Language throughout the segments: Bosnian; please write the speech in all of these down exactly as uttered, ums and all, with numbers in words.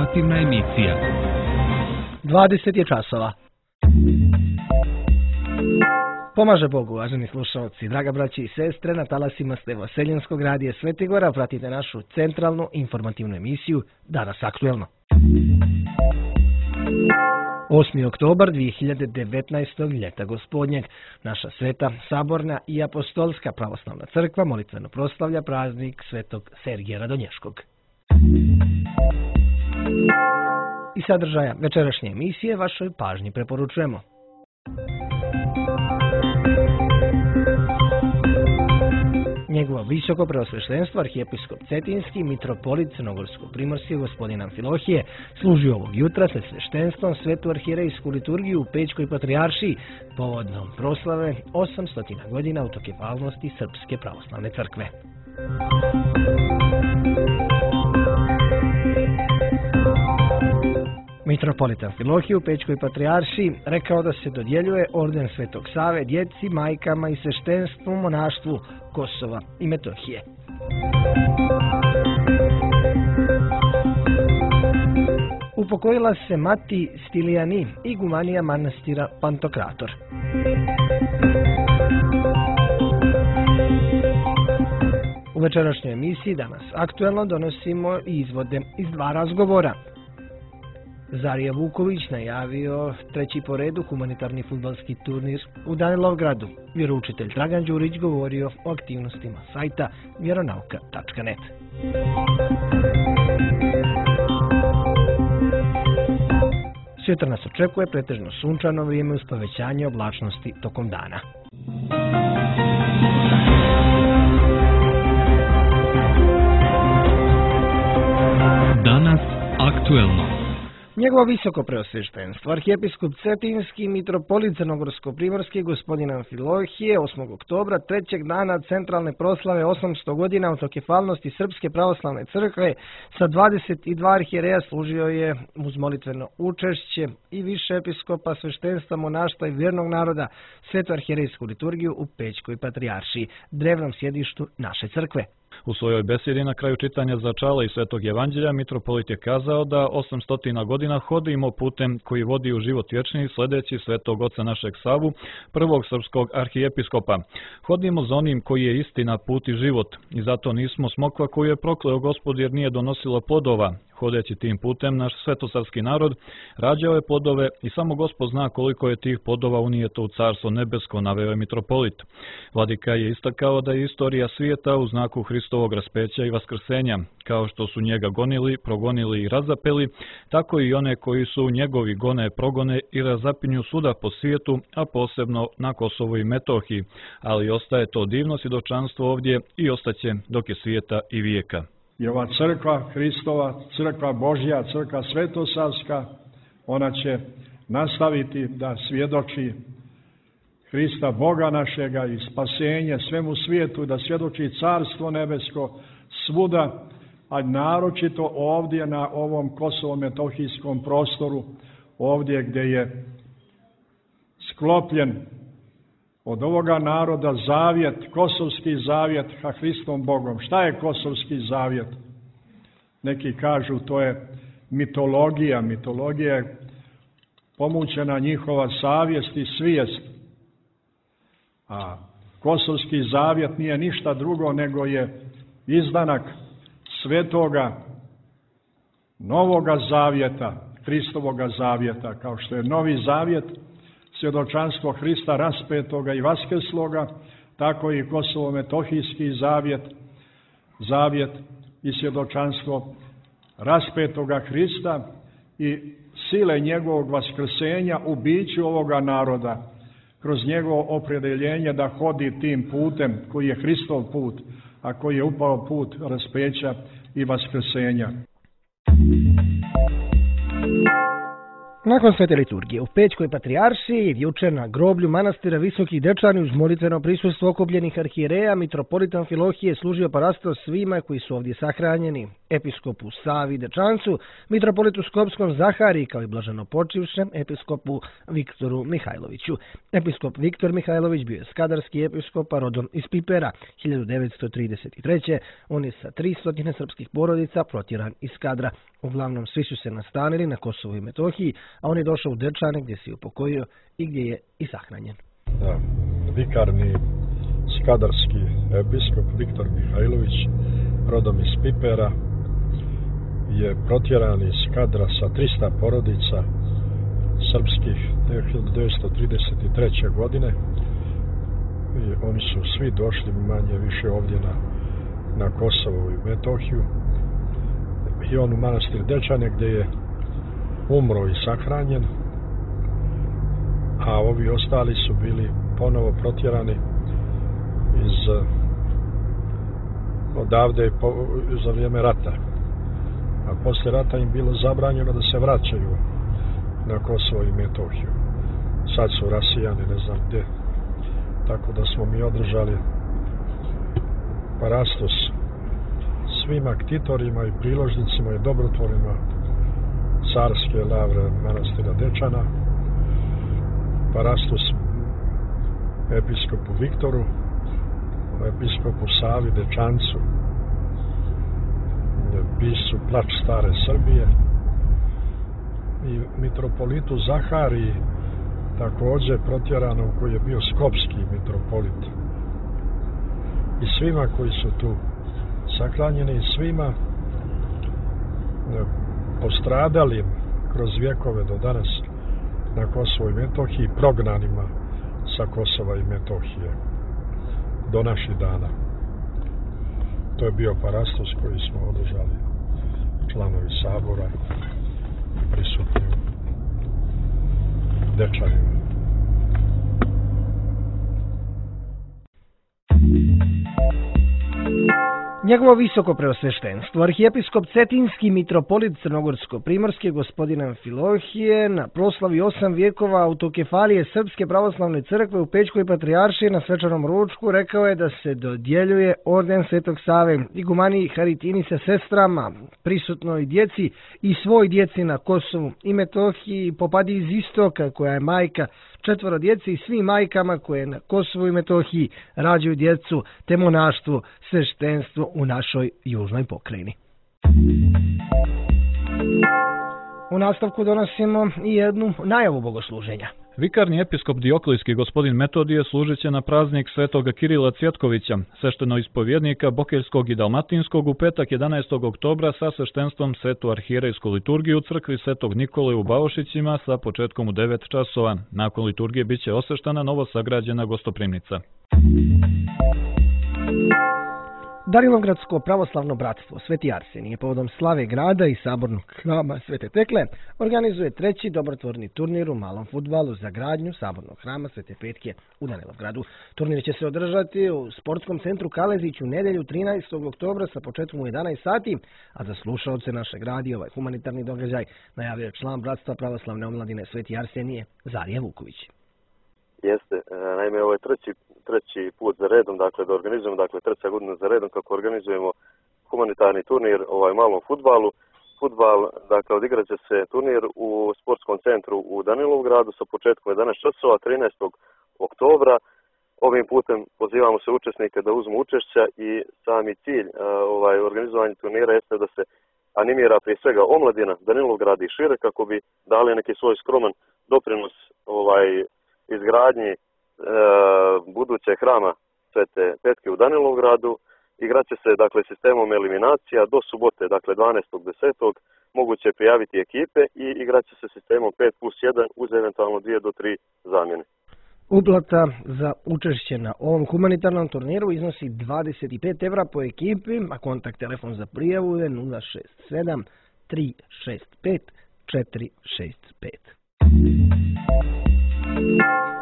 Informativna emisija. dvadeset je časova. Pomaže Bog, uvaženi slušalci, draga braći i sestre, na talasima Stevo Seljenskog radija Svetigora pratite našu centralnu informativnu emisiju Danas aktuelno. osmi oktobar dvije hiljade devetnaestog. ljeta gospodnjeg, naša sveta, saborna i apostolska pravoslavna crkva molitveno proslavlja praznik svetog Sergija Radonješkog. I sadržaja večerašnje emisije vašoj pažnji preporučujemo. Njegovo visoko preosveštenstvo arhijepiskop Cetinski, mitropolit Crnogorsko-primorski gospodin Amfilohije, služi ovog jutra sa sveštenstvom svetu arhijerejsku liturgiju u Pećkoj patrijaršiji povodom proslave osamsto godina autokefalnosti Srpske pravoslavne crkve. Mitropolit Amfilohije u Pećkoj patrijaršiji rekao da se dodjeljuje orden Svetog Save djeci, majkama i sveštenstvu monaštvu Kosova i Metohije. Upokojila se mati Stilijani, igumanija manastira Pantokrator. U večerašnjoj emisiji Danas aktuelno donosimo izvode iz dva razgovora. Zarija Vuković najavio treći po redu humanitarni fudbalski turnir u Danilovgradu. Vjeroučitelj Dragan Đurić govorio o aktivnostima sajta vjeronauka tačka net. Sutra nas očekuje pretežno sunčano vrijeme uz povećanje oblačnosti tokom dana. Danas aktuelno. Njegovo visoko preosveštenstvo, arhijepiskop Cetinski, mitropolit Crnogorsko-primorski gospodin Amfilohije, osmog oktobra, trećeg dana centralne proslave osamsto godina autokefalnosti Srpske pravoslavne crkve, sa dvadeset dva arhijereja služio je uz molitveno učešće i više episkopa, sveštenstva, monaštva i vjernog naroda svetu arhijerejsku liturgiju u Pećkoj patrijaršiji, drevnom sjedištu naše crkve. U svojoj besedi na kraju čitanja začala i Svetog Evanđelja mitropolit je kazao da osamsto godina hodimo putem koji vodi u život vječni sledeći Svetog Oca našeg Savu, prvog srpskog arhijepiskopa. Hodimo za onim koji je istina, put i život i zato nismo smokva koju je prokleo Gospod jer nije donosilo plodova. Hodeći tim putem, naš svetosavski narod rađao je plodove i samo Gospod zna koliko je tih plodova unijeto u carstvo nebesko, naveo je mitropolit. Vladika je istakao da je istorija svijeta u znaku Hristovog raspeća i vaskrsenja. Kao što su njega gonili, progonili i razapeli, tako i one koji su njegovi gone, progone i razapinju svuda po svijetu, a posebno na Kosovu i Metohiji. Ali ostaje to divno svjedočanstvo ovdje i ostaće dok je svijeta i vijeka. I ova crkva Hristova, crkva Božja, crkva Svetosavska, ona će nastaviti da svjedoči Hrista Boga našega i spasenje svemu svijetu, da svjedoči Carstvo nebesko svuda, a naročito ovdje na ovom Kosovo-metohijskom prostoru, ovdje gdje je sklopljen od ovoga naroda zavjet, kosovski zavjet sa Hristom Bogom. Šta je kosovski zavjet? Neki kažu to je mitologija. Mitologija je pomućena njihova savjest i svijest. A kosovski zavjet nije ništa drugo nego je izdanak svetoga novoga zavjeta, Hristovoga zavjeta, kao što je novi zavjet, svjedočanstvo Hrista raspetoga i vaskrsloga, tako i Kosovo-metohijski zavjet, zavjet i svjedočanstvo raspetoga Hrista i sile njegovog vaskrsenja u biću ovoga naroda, kroz njegovo opredjeljenje da hodi tim putem koji je Hristov put, a koji je upao put raspeća i vaskrsenja. Nakon svete liturgije u Pećkoj patrijaršiji, jučer na groblju manastira Visoki Dečani uz molitveno prisustvo okupljenih arhijereja, mitropolit Amfilohije služio parasto svima koji su ovdje sahranjeni, episkopu Savi Dečancu, mitropolitu Skopskom Zahariji kao i blaženopočivšem episkopu Viktoru Mihajloviću. Episkop Viktor Mihajlović bio je skadarski episkop rodom iz Pipera. hiljadu devetsto trideset treće. on je sa tristo srpskih porodica protjeran iz Skadra. Uglavnom svi su se nastanili na Kosovu i Metohiji, a on je došao u Dečane gdje se upokojio i gdje je i sahranjen. Da, vikarni skadarski episkop Viktor Mihajlović, rodom iz Pipera, je protjeran iz Skadra sa trista porodica srpskih hiljadu devetsto trideset treće. godine. I oni su svi došli manje više ovdje na, na Kosovo i Metohiju. I on u manastir Dečane gdje je umro i sahranjen, a ovi ostali su bili ponovo protjerani iz odavde po, za vrijeme rata. A poslije rata im bilo zabranjeno da se vraćaju na Kosovo i Metohiju. Sad su rasijani ne znam gdje. Tako da smo mi održali parastos svim aktitorima i priložnicima i dobrotvorima carske lavre manastira Dečana, parastos episkopu Viktoru, episkopu Savi Dečancu, piscu Plač stare Srbije i mitropolitu Zahariji, također protjeranom, koji je bio skopski mitropolit, i svima koji su tu sahranjeni i svima postradalim kroz vjekove do danas na Kosovo i Metohiji, prognanima sa Kosova i Metohije do naših dana. To je bio parastos koji smo održali članovi sabora i prisutni u Dečanima. Njegovo visoko preosveštenstvo, arhijepiskop Cetinski mitropolit Crnogorsko-primorske gospodin Amfilohije, na proslavi osam vijekova autokefalije Srpske pravoslavne crkve u Pećkoj patrijaršiji na svečanom ručku rekao je da se dodjeljuje orden Svetog Save igumaniji Haritini sa sestrama, prisutnoj djeci i svoj djeci na Kosovu i Metohiji, popadi iz Istoka koja je majka četvoro djece i svim majkama koje na Kosovu i Metohiji rađaju djecu, te monaštvu, sveštenstvo u našoj južnoj pokrajini. U nastavku donosimo i jednu najavu bogosluženja. Vikarni episkop Dioklijski gospodin Metodije služit će na praznik svetoga Kirila Cvjetkovića, svešteno ispovjednika Bokeljskog i Dalmatinskog, u petak jedanaestog oktobra sa sveštenstvom svetu arhijerejsku liturgiju u crkvi Svetog Nikole u Baušićima sa početkom u devet časova. Nakon liturgije bit će osveštana novo sagrađena gostoprimnica. Danilovgradsko pravoslavno bratstvo Sveti Arsenije povodom slave grada i sabornog hrama Svete Tekle organizuje treći dobrotvorni turnir u malom fudbalu za gradnju sabornog hrama Svete Petke u Danilovgradu. Turnir će se održati u sportskom centru Kalezić u nedjelju trinaestog oktobra sa početkom u jedanaest sati, a za slušaoce našeg radija ovaj humanitarni događaj najavio je član bratstva pravoslavne omladine Sveti Arsenije Zarija Vuković. Jeste, naime ovo je treći, treći put za redom, dakle da organizujemo, dakle treća godina za redom kako organizujemo humanitarni turnir ovaj malom fudbalu. Fudbal, dakle odigrat će se turnir u sportskom centru u Danilovgradu sa početkom jedanaest časova trinaestog oktobra. Ovim putem pozivamo se učesnike da uzmu učešća i sami cilj ovaj organizovanja turnira jeste da se animira prije svega omladina Danilovgrada i šire kako bi dali neki svoj skroman doprinos ovaj izgradnji e, budućeg hrama Svete Petke u Danilovgradu. Igraće se dakle sistemom eliminacija do subote, dakle dvanaestog desetog moguće prijaviti ekipe i igraće se sistemom pet plus jedan uz eventualno dvije do tri zamjene. Uplata za učešće na ovom humanitarnom turniru iznosi dvadeset pet evra po ekipi, a kontakt telefon za prijavu je nula šest sedam tri šest pet četiri šest pet.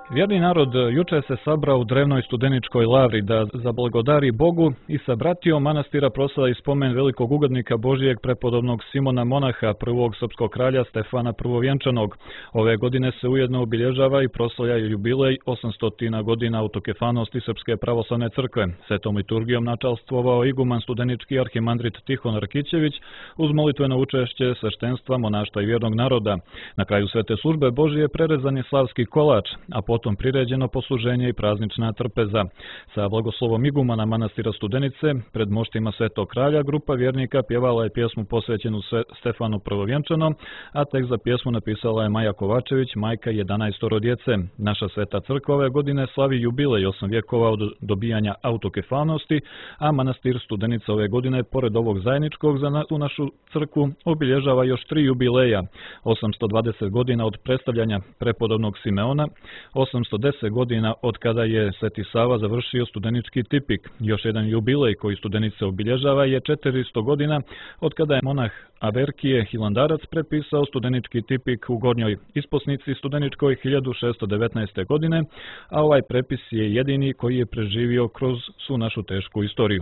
Vjerni narod juče se sabrao u drevnoj Studeničkoj lavri da zablagodari Bogu i sa bratijom manastira proslavi spomen velikog ugodnika Božijeg prepodobnog Simona Monaha, prvog srpskog kralja Stefana Prvovjenčanog. Ove godine se ujedno obilježava i proslavlja jubilej osamstotina godina autokefanosti Srpske pravoslavne crkve. Svetom liturgijom načalstvovao iguman studenički arhimandrit Tihon Rakićević uz molitveno učešće sveštenstva, monaštva i vjernog naroda. Na kraju svete službe Božije prerezan je slavski kolač, a potom priređeno posluženje i praznična trpeza. Sa blagoslovom igumana manastira Studenice, pred moštima Svetog kralja, grupa vjernika pjevala je pjesmu posvećenu Stefanu Prvovjenčanom, a tekst za pjesmu napisala je Maja Kovačević, majka jedanaestoro djece. Naša sveta crkva ove godine slavi jubilej osam vjekova od dobijanja autokefalnosti, a manastir Studenica ove godine, pored ovog zajedničkog za na, u našu crkvu, obilježava još tri jubileja. osamsto dvadeset godina od predstavljanja prepodobnog Simeona, osamsto deset godina od kada je Sveti Sava završio studenički tipik. Još jedan jubilej koji Studenice obilježava je četiristo godina od kada je monah Averkije Hilandarac prepisao studenički tipik u Gornjoj Isposnici Studeničkoj hiljadu šessto devetnaeste. godine, a ovaj prepis je jedini koji je preživio kroz svu našu tešku istoriju.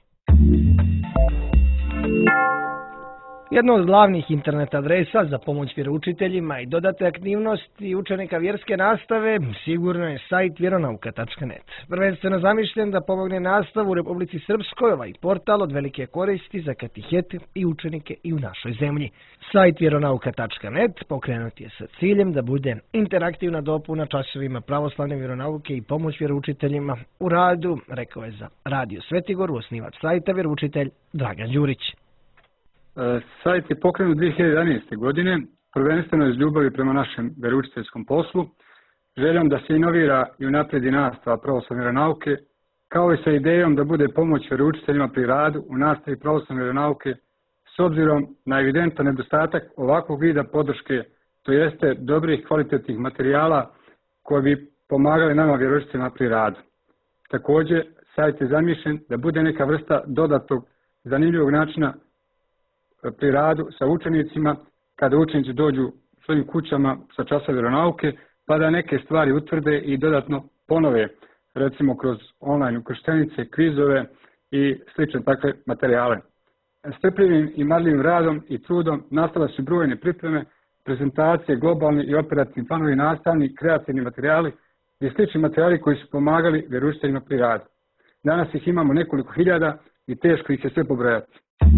Jedno od glavnih internet adresa za pomoć vjeroučiteljima i dodatne aktivnosti učenika vjerske nastave sigurno je sajt vjeronauka tačka net. Prvenstveno zamišljen da pomogne nastavu u Republici Srpskoj, ovaj portal od velike koristi za katihete i učenike i u našoj zemlji. Sajt vjeronauka tačka net pokrenut je sa ciljem da bude interaktivna dopuna časovima pravoslavne vjeronauke i pomoć vjeroučiteljima u radu, rekao je za Radio Svetigoru osnivač sajta vjeroučitelj Dragan Đurić. Sajt je pokrenut dvije hiljade jedanaeste. godine, prvenstveno iz ljubavi prema našem vjeroučiteljskom poslu, željom da se inovira i unaprijedi nastava pravoslavne vjeronauke, kao i sa idejom da bude pomoć vjeroučiteljima pri radu u nastavi pravoslavne vjeronauke s obzirom na evidentan nedostatak ovakvog vida podrške, to jeste dobrih kvalitetnih materijala koji bi pomagali nama vjeroučiteljima pri radu. Također, sajt je zamišljen da bude neka vrsta dodatnog zanimljivog načina pri radu sa učenicima, kada učenici dođu svojim kućama sa časa vjeronauke, pa da neke stvari utvrde i dodatno ponove, recimo kroz online ukrštenice, kvizove i slične takve materijale. Strpljivim i marljivim radom i trudom nastale su brojne pripreme, prezentacije, globalni i operativni planovi nastavni, kreativni materijali i slični materijali koji su pomagali vjeroučiteljima pri radu. Danas ih imamo nekoliko hiljada i teško ih je sve pobrojati.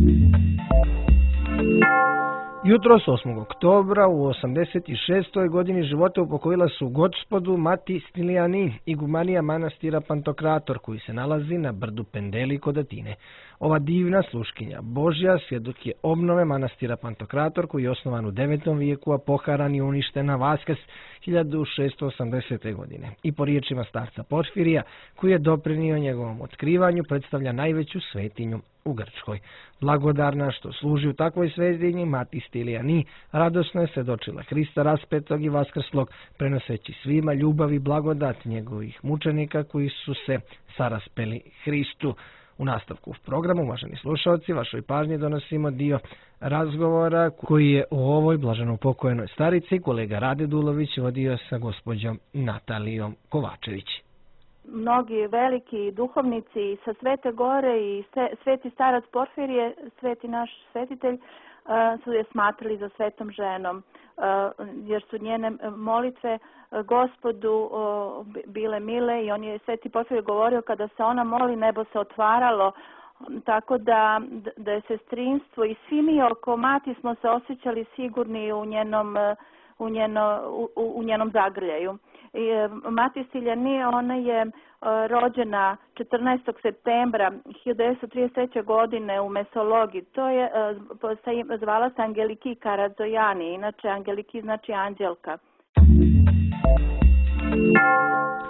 Jutros osmog oktobra u osamdeset šestoj. godini života upokojila su gospodu Mati Stilijani, igumanija manastira Pantokrator, koji se nalazi na brdu Pendeli kod Atine. Ova divna sluškinja Božja svjedok je obnove manastira Pantokrator, koji je osnovan u devetom vijeku, a poharan i uništen na Vaskrs hiljadu šessto osamdesete. godine. I po riječima starca Porfirija, koji je doprinio njegovom otkrivanju, predstavlja najveću svetinju u Grčkoj. Blagodarna što služi u takvoj svetinji, Mati Stilijani radosno je svjedočila Hrista raspetog i vaskrslog, prenoseći svima ljubav i blagodat njegovih mučenika koji su se saraspeli Hristu. U nastavku programu, uvaženi slušalci, vašoj pažnji donosimo dio razgovora koji je o ovoj blaženo pokojnoj starici kolega Rade Dulović vodio sa gospođom Natalijom Kovačević. Mnogi veliki duhovnici sa Svete Gore i sveti starac Porfirije, sveti naš svetitelj, su je smatrali za svetom ženom, jer su njene molitve Gospodu bile mile i on je sveti Porfirije govorio kada se ona moli nebo se otvaralo, tako da, da je sestrinstvo i svi mi oko Mati smo se osjećali sigurni u njenom, u njeno, u, u njenom zagrljaju. Mati Stilijani, ona je rođena četrnaestog septembra hiljadu devetsto trideset treće. godine u Mesologi. To je, zvala se Angeliki Karadžojani, inače Angeliki znači anđelka.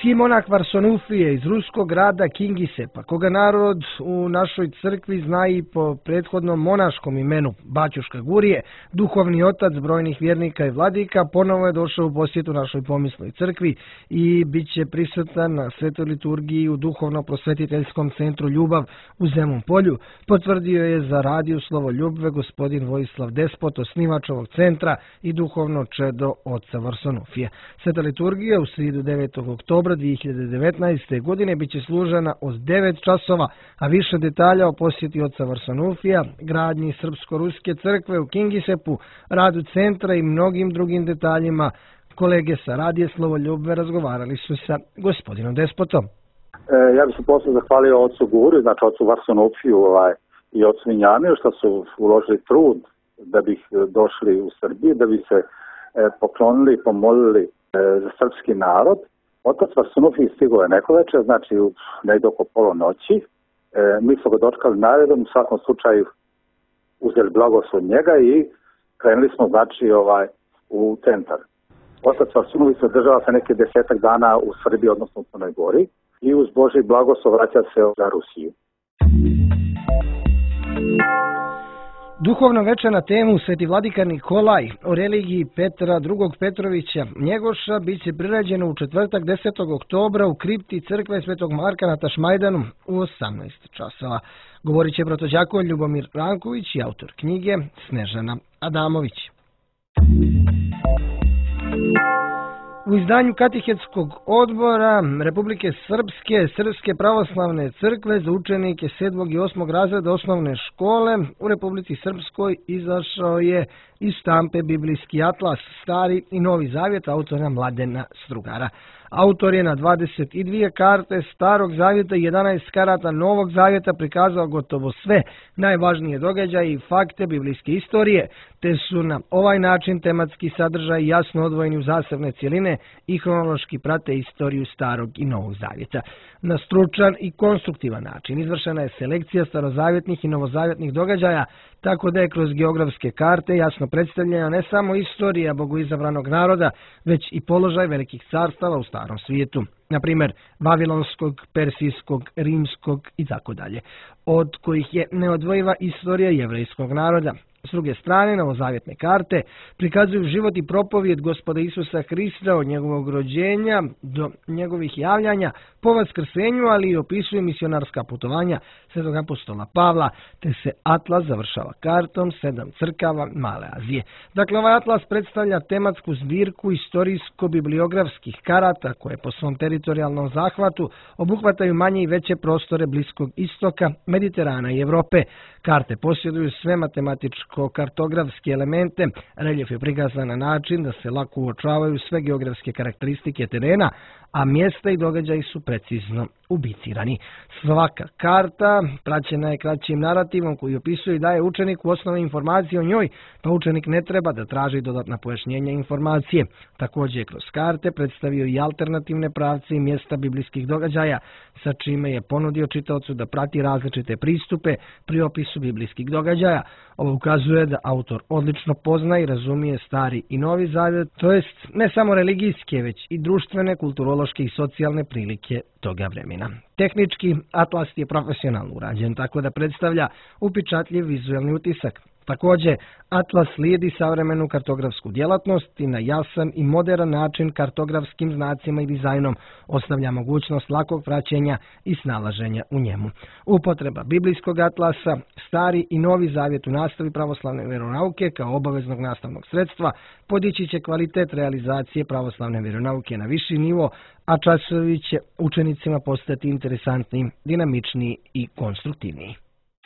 Arhimonah Varsanufije iz ruskog grada Kingisepa, koga narod u našoj crkvi zna i po prethodnom monaškom imenu Baćuška Gurije, duhovni otac brojnih vjernika i vladika, ponovo je došao u posjetu našoj pomisloj crkvi i bit će prisutan na svetoj liturgiji u duhovno-prosvetiteljskom centru Ljubav u Zemun polju, potvrdio je za radiju Slovo Ljubve gospodin Vojislav Despot, osnivač ovog centra i duhovno čedo oca Varsanufije. Sveta liturgija u srijedu devetog oktobra dvije hiljade devetnaeste. godine bit će služena od devet časova, a više detalja o posjeti oca Varsanufija, gradnji Srpsko-ruske crkve u Kingisepu, radu centra i mnogim drugim detaljima kolege sa radije Slovo Ljubve razgovarali su sa gospodinom Despotom. E, ja bih se posle zahvalio ocu Guri, znači ocu Varsanufiju ovaj, i ocu Vinjaniju što su uložili trud da bi došli u Srbiju, da bi se e, poklonili i pomolili e, za srpski narod. Otac Varsanufij stigao je neko večer, znači negdje oko polo noći. E, mi smo ga dočekali naredom, u svakom slučaju uzeli blagoslov njega i krenuli smo znači ovaj u centar. Otac Varsanufij se održava se neke desetak dana u Srbiji, odnosno u Crnoj Gori, i uz Božji blagoslov vraća se za Rusiju. Duhovno veče na temu Sveti vladika Nikolaj o religiji Petra drugog Petrovića Njegoša bit će priređeno u četvrtak desetog oktobra u kripti crkve Svetog Marka na Tašmajdanu u osamnaest časova. Govorit će protođakon Ljubomir Ranković i autor knjige Snežana Adamović. U izdanju Katehetskog odbora Republike Srpske, Srpske pravoslavne crkve za učenike sedmog i osmog razreda osnovne škole u Republici Srpskoj izašao je iz štampe Biblijski atlas, Stari i Novi Zavjet autora Mladena Strugara. Autor je na dvadeset dvije karte Starog Zavjeta i jedanaest karata Novog Zavjeta prikazao gotovo sve najvažnije događaje i fakte biblijske istorije, te su na ovaj način tematski sadržaj jasno odvojeni u zasebne cjeline i hronološki prate istoriju Starog i Novog Zavjeta. Na stručan i konstruktivan način izvršena je selekcija starozavjetnih i novozavjetnih događaja, tako da je kroz geografske karte jasno predstavljena ne samo istorija bogoizabranog naroda, već i položaj velikih carstava u starom svijetu, na primjer Vavilonskog, Persijskog, Rimskog i tako dalje, od kojih je neodvojiva istorija jevrejskog naroda. S druge strane, novozavjetne karte prikazuju život i propovijed Gospoda Isusa Hrista od njegovog rođenja do njegovih javljanja po vaskrsenju, ali i opisuju misionarska putovanja svetog apostola Pavla, te se atlas završava kartom sedam crkava Male Azije. Dakle, ovaj atlas predstavlja tematsku zbirku istorijsko-bibliografskih karata koje po svom teritorijalnom zahvatu obuhvataju manje i veće prostore Bliskog istoka, Mediterana i Europe. Karte posjeduju sve matematičko-kartografske elemente, reljef je prikazan na način da se lako uočavaju sve geografske karakteristike terena, a mjesta i događaji su precizno ubicirani. Svaka karta praćena je kraćim narativom koji opisuje i daje učeniku osnovne informacije o njoj, pa učenik ne treba da traži dodatna pojašnjenja informacije. Također je kroz karte predstavio i alternativne pravce i mjesta biblijskih događaja, sa čime je ponudio čitaocu da prati različite pristupe pri opisu biblijskih događaja. Ovo ukazuje da autor odlično pozna i razumije Stari i Novi Zavjet, to jest ne samo religijske, već i društvene, kulturološke i socijalne prilike toga vremena. Tehnički, atlas je profesionalno urađen, tako da predstavlja upečatljiv vizualni utisak. Također, atlas slijedi savremenu kartografsku djelatnost i na jasan i moderan način kartografskim znacima i dizajnom ostavlja mogućnost lakog praćenja i snalaženja u njemu. Upotreba biblijskog atlasa, Stari i Novi Zavjet u nastavi pravoslavne vjeronauke kao obaveznog nastavnog sredstva podići će kvalitet realizacije pravoslavne vjeronauke na viši nivo, a časovi će učenicima postati interesantniji, dinamičniji i konstruktivniji.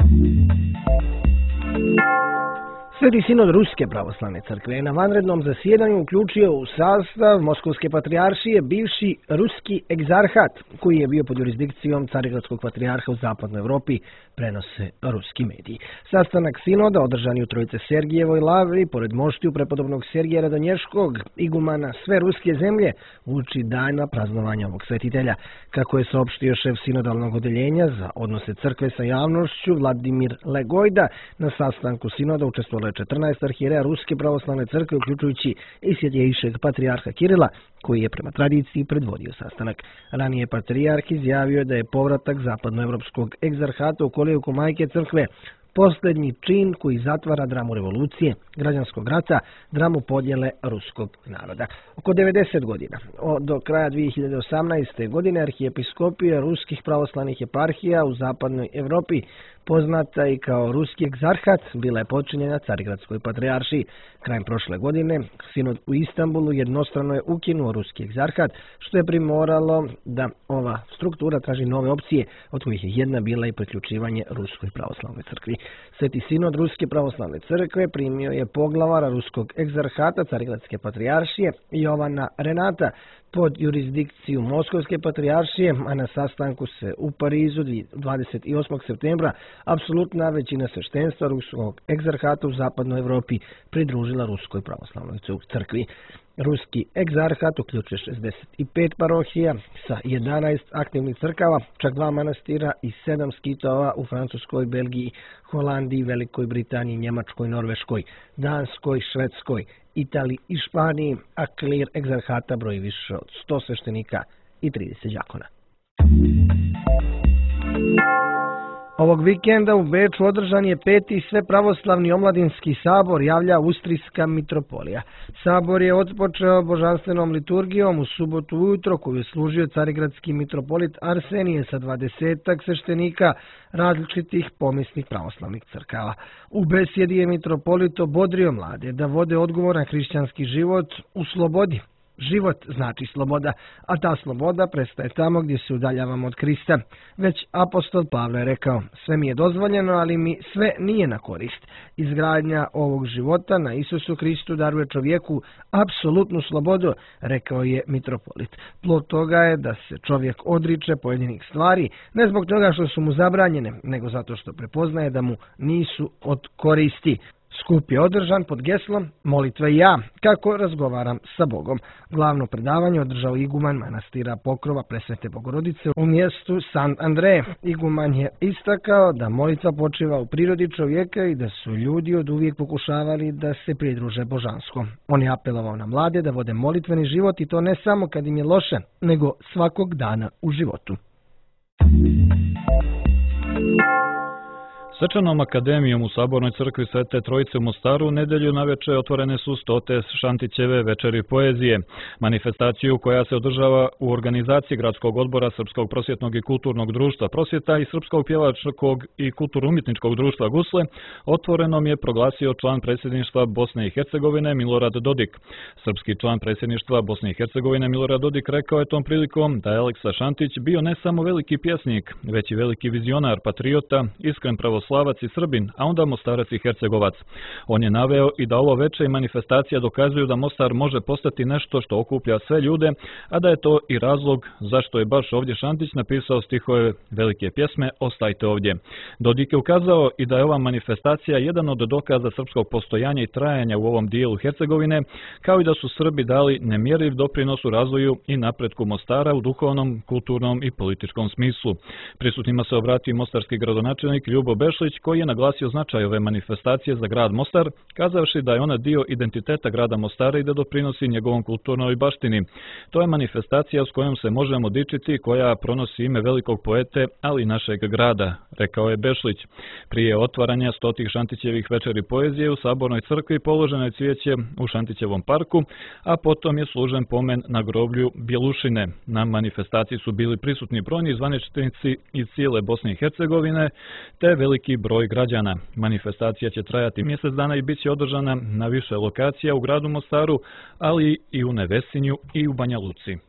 Sveti sinod Ruske pravoslavne crkve je na vanrednom zasjedanju uključio u sastav Moskovske patrijaršije bivši ruski egzarhat, koji je bio pod jurisdikcijom Carigradskog patrijarha u zapadnoj Evropi, prenose ruski mediji. Sastanak sinoda održan je u Trojice Sergijevoj lavri, pored moštiju prepodobnog Sergija Radonješkog, igumana sve ruske zemlje, uči dana praznovanja ovog svetitelja. Kako je saopštio šef sinodalnog odeljenja za odnose crkve sa javnošću Vladimir Legojda, na sastanku sinoda učestvovalo je četrnaest arhijereja Ruske pravoslavne crkve, uključujući i svjetejšeg patrijarha Kirila, koji je prema tradiciji predvodio sastanak. Ranije patrijarh izjavio da je povratak zapadnoevropskog egzarhata u kolijevku majke crkve posljednji čin koji zatvara dramu revolucije, građanskog rata, dramu podjele ruskog naroda. Oko devedeset godina, do kraja dvije hiljade osamnaeste. godine, arhijepiskopija ruskih pravoslavnih eparhija u zapadnoj Europi, poznata i kao ruski egzarhat, bila je počinjena Carigradskoj patrijaršiji. Krajem prošle godine, sinod u Istanbulu jednostrano je ukinuo ruski egzarhat, što je primoralo da ova struktura traži nove opcije, od kojih je jedna bila i priključivanje Ruskoj pravoslavnoj crkvi. Sveti sinod Ruske pravoslavne crkve primio je poglavara ruskog egzarhata Carigradske patrijaršije Jovana Renata pod jurisdikciju Moskovske patrijaršije, a na sastanku se u Parizu dvadeset osmog septembra apsolutna većina sveštenstva ruskog egzarhata u zapadnoj Europi pridružila Ruskoj pravoslavnoj crkvi. Ruski egzarhat uključuje šezdeset pet parohija sa jedanaest aktivnih crkava, čak dva manastira i sedam skitova u Francuskoj, Belgiji, Holandiji, Velikoj Britaniji, Njemačkoj, Norveškoj, Danskoj, Švedskoj, Italiji i Španiji, a klir egzarhata broji više od sto sveštenika i trideset đakona. Ovog vikenda u Beču održan je peti svepravoslavni omladinski sabor, javlja Austrijska mitropolija. Sabor je otpočeo božanstvenom liturgijom u subotu ujutro, koju je služio carigradski mitropolit Arsenije sa dvadesetak sveštenika različitih pomisnih pravoslavnih crkava. U besjedi je mitropolit obodrio mlade da vode odgovoran hrišćanski život u slobodi. Život znači sloboda, a ta sloboda prestaje tamo gdje se udaljavamo od Krista. Već apostol Pavle je rekao, sve mi je dozvoljeno, ali mi sve nije na korist. Izgradnja ovog života na Isusu Hristu daruje čovjeku apsolutnu slobodu, rekao je mitropolit. Plod toga je da se čovjek odriče pojedinih stvari, ne zbog toga što su mu zabranjene, nego zato što prepoznaje da mu nisu od koristi. Skup je održan pod geslom Molitva i ja, kako razgovaram sa Bogom. Glavno predavanje održao iguman manastira Pokrova Presvete Bogorodice u mjestu San Andreje. Iguman je istakao da molitva počiva u prirodi čovjeka i da su ljudi od uvijek pokušavali da se pridruže božanskom. On je apelovao na mlade da vode molitveni život i to ne samo kad im je loše, nego svakog dana u životu. Svečanom akademijom u Sabornoj crkvi Svete Trojice u Mostaru u nedjelju navečer otvorene su stote Šantićeve večeri poezije. Manifestaciju koja se održava u organizaciji Gradskog odbora Srpskog prosvjetnog i kulturnog društva Prosvjeta i Srpskog pjevačkog i kulturno-umjetničkog društva Gusle otvorenom je proglasio član predsjedništva Bosne i Hercegovine Milorad Dodik. Srpski član predsjedništva Bosne i Hercegovine Milorad Dodik rekao je tom prilikom da je Aleksa Šantić bio ne samo veliki pjesnik, već i veliki vizionar, patriota, iskren pravoslavac Slavac i Srbin, a onda Mostarac i Hercegovac. On je naveo i da ovo veče i manifestacija dokazuju da Mostar može postati nešto što okuplja sve ljude, a da je to i razlog zašto je baš ovdje Šantić napisao stihove velike pjesme Ostajte ovdje. Dodik je ukazao i da je ova manifestacija jedan od dokaza srpskog postojanja i trajanja u ovom dijelu Hercegovine, kao i da su Srbi dali nemjerljiv doprinos u razvoju i napretku Mostara u duhovnom, kulturnom i političkom smislu. Prisutnima se obratio mostarski gradonačelnik Ljubo Bešlić, koji je naglasio značaj ove manifestacije za grad Mostar, kazavši da je ona dio identiteta grada Mostara i da doprinosi njegovom kulturnoj baštini. To je manifestacija s kojom se možemo dičiti, koja pronosi ime velikog poete, ali i našeg grada, rekao je Bešlić. Prije otvaranja stotih Šantićevih večeri poezije u Sabornoj crkvi položeno je cvijeće u Šantićevom parku, a potom je služen pomen na groblju Bjelušine. Na manifestaciji su bili prisutni brojni zvaničnici iz cijele Bosne i Hercegovine, te veliki broj građana. Manifestacija će trajati mjesec dana i bit će održana na više lokacija u gradu Mostaru, ali i u Nevesinju i u Banja Luci.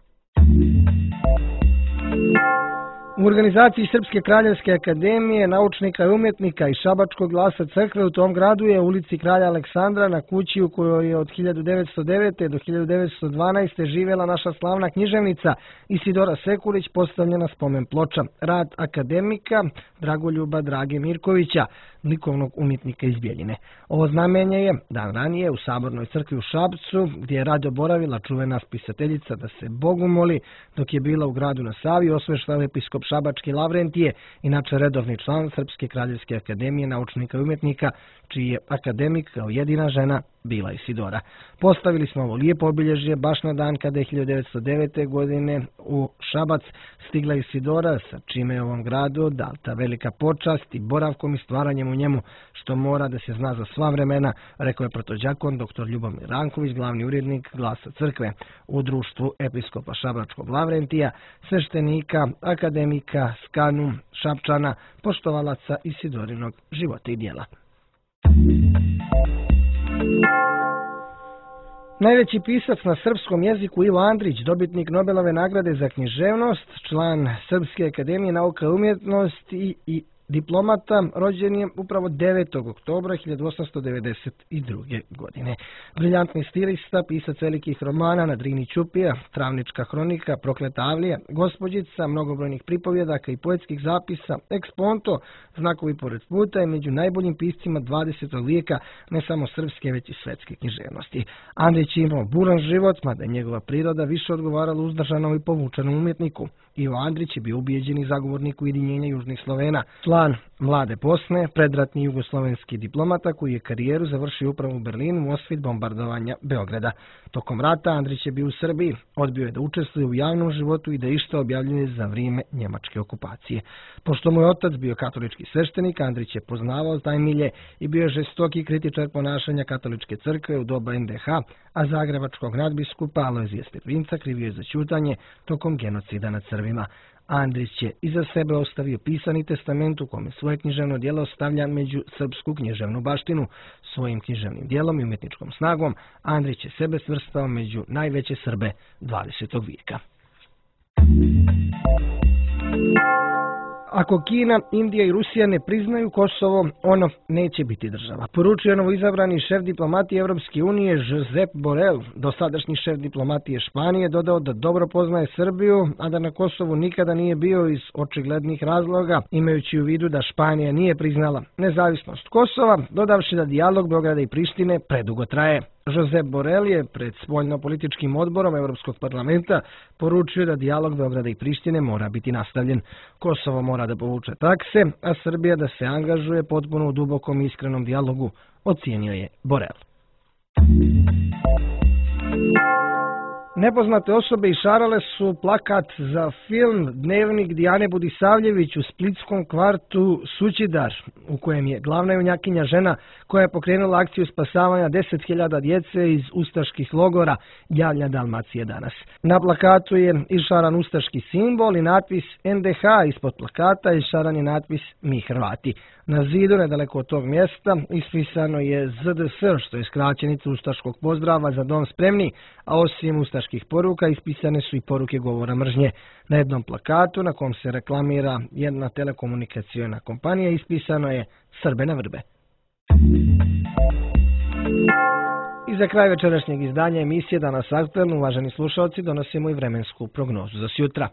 U organizaciji Srpske kraljevske akademije, naučnika i umjetnika i Šabačkog glasa crkve u tom gradu je u ulici Kralja Aleksandra, na kući u kojoj je od hiljadu devetsto devete. do hiljadu devetsto dvanaeste. živjela naša slavna književnica Isidora Sekulić, postavljena spomen ploča. Rad akademika Dragoljuba Drage Mirkovića, likovnog umjetnika iz Bjeljine. Ovo znamenje je dan ranije u Sabornoj crkvi u Šapcu, gdje je rado boravila čuvena spisateljica da se Bogu moli, dok je bila u gradu na Savi, osveštala episkop Šabačke Lavrentije, inače redovni član Srpske kraljevske akademije naučnika i umjetnika, čiji je akademik kao jedina žena bila Isidora. Postavili smo ovo lijepo obilježje baš na dan kada je hiljadu devetsto devete. godine u Šabac stigla Isidora, sa čime je ovom gradu data velika počast i boravkom i stvaranjem u njemu, što mora da se zna za sva vremena, rekao je protođakon doktor Ljubomir Ranković, glavni urednik Glasa crkve, u društvu episkopa Šabačkog Lavrentija, sveštenika, akademika, skanu, Šapčana, poštovalaca Isidorinog života i djela. Najveći pisac na srpskom jeziku Ivo Andrić, dobitnik Nobelove nagrade za književnost, član Srpske akademije nauka i umjetnosti i diplomata, rođen je upravo devetog oktobra hiljadu osamsto devedeset druge. godine. Briljantni stilista, pisac velikih romana Na Drini Ćupija, Travnička hronika, Prokleta Avlija, Gospođica, mnogobrojnih pripovjedaka i poetskih zapisa, Eksponto, Znakovi pored puta je među najboljim piscima dvadesetog vijeka, ne samo srpske, već i svetske književnosti. Andrić je imao buran život, mada je njegova priroda više odgovarala uzdržanom i povučenom umjetniku. Ivo Andrić je bio ubijeđeni zagovornik ujedinjenja Južnih Slovena, član Mlade Bosne, predratni jugoslovenski diplomata koji je karijeru završio upravo u Berlinu uslijed bombardovanja Beograda. Tokom rata Andrić je bio u Srbiji, odbio je da učestvuje u javnom životu i da išta objavljuje za vrijeme njemačke okupacije. Pošto mu je otac bio katolički sveštenik, Andrić je poznavao taj milje i bio je žestoki kritičar ponašanja katoličke crkve u doba en de ha, a zagrebačkog nadbiskupa Alojzija Stepinca krivio je za ćutanje tokom genocida nad Srbima. Andrić je iza sebe ostavio pisani testament u kome svoje književno djelo stavlja među srpsku književnu baštinu. Svojim književnim djelom i umjetničkom snagom Andrić je sebe svrstao među najveće Srbe dvadesetog vijeka. Ako Kina, Indija i Rusija ne priznaju Kosovo, ono neće biti država. Poručio je novoizabrani šef diplomatije Europske unije Josep Borrell, dosadašnji šef diplomatije Španije, dodao da dobro poznaje Srbiju, a da na Kosovu nikada nije bio iz očiglednih razloga, imajući u vidu da Španija nije priznala nezavisnost Kosova, dodavši da dijalog Beograda i Prištine predugo traje. Josep Borrell je pred spoljno-političkim odborom Europskog parlamenta poručio da dijalog Beograda i Prištine mora biti nastavljen. Kosovo mora da povuče takse, a Srbija da se angažuje potpuno u dubokom i iskrenom dijalogu, ocijenio je Borrell. Nepoznate osobe išarale su plakat za film Dnevnik Dijane Budisavljević u splitskom kvartu Sućidar, u kojem je glavna junakinja žena koja je pokrenula akciju spasavanja deset hiljada djece iz ustaških logora, javlja Dalmacije danas. Na plakatu je išaran ustaški simbol i natpis en de ha, ispod plakata išaran je natpis Mi Hrvati. Na zidu, nedaleko od tog mjesta, ispisano je zet de es, što je skraćenica ustaškog pozdrava Za dom spremni, a osim ustaških poruka ispisane su i poruke govora mržnje. Na jednom plakatu, na kom se reklamira jedna telekomunikacijona kompanija, ispisano je Srbe na vrbe. I za kraj večerašnjeg izdanja emisije Danas aktuelno, uvaženi slušalci, donosimo i vremensku prognozu za sjutra.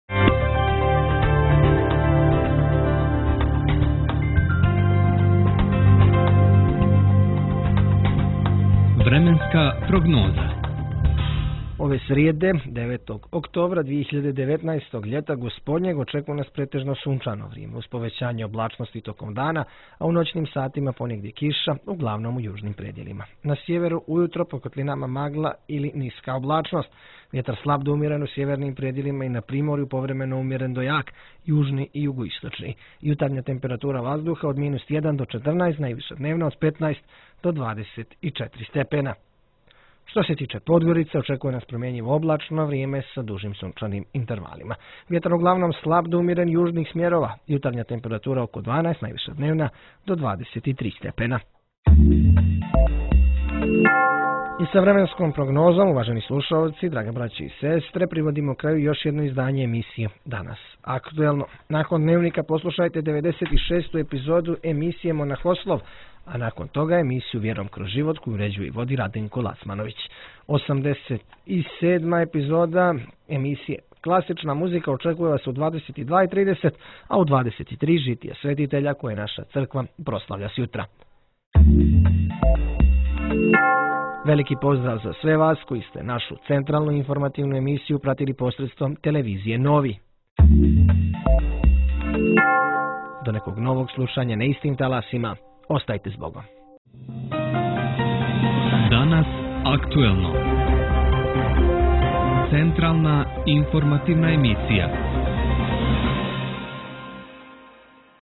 Vremenska prognoza. Ove srijede, devetog oktobra dvije hiljade devetnaestog. ljeta gospodnjeg očekuje nas pretežno sunčano vrijeme uz povećanje oblačnosti tokom dana, a u noćnim satima ponegdje kiša, uglavnom u južnim predjelima. Na sjeveru ujutro po kotlinama magla ili niska oblačnost. Vjetar slab do umjeren u sjevernim predjelima i na primorju povremeno umjeren do jak, južni i jugoistočni. Jutarnja temperatura vazduha od minus jedan do četrnaest, najviša dnevna od petnaest do dvadeset četiri stepena. Što se tiče Podgorice, očekuje nas promjenjivo oblačno vrijeme sa dužim sunčanim intervalima. Vjetar uglavnom slab do umjeren južnih smjerova. Jutarnja temperatura oko dvanaest, najviša dnevna do dvadeset tri stepena. I sa vremenskom prognozom, uvaženi slušalci, drage braće i sestre, privodimo kraju još jedno izdanje emisije Danas aktuelno. Nakon dnevnika poslušajte devedeset šestu epizodu emisije Monahoslov, a nakon toga emisiju Vjerom kroz život koju uređuje i vodi Radenko Lacmanović. osamdeset sedma epizoda emisije Klasična muzika očekuje vas u dvadeset dva i trideset, a u dvadeset tri žitije svetitelja koje naša crkva proslavlja sjutra. Veliki pozdrav za sve vas koji ste našu centralnu informativnu emisiju pratili posredstvom televizije Novi. Do nekog novog slušanja na istim talasima, ostajte s Bogom. Danas aktuelno. Centralna informativna emisija.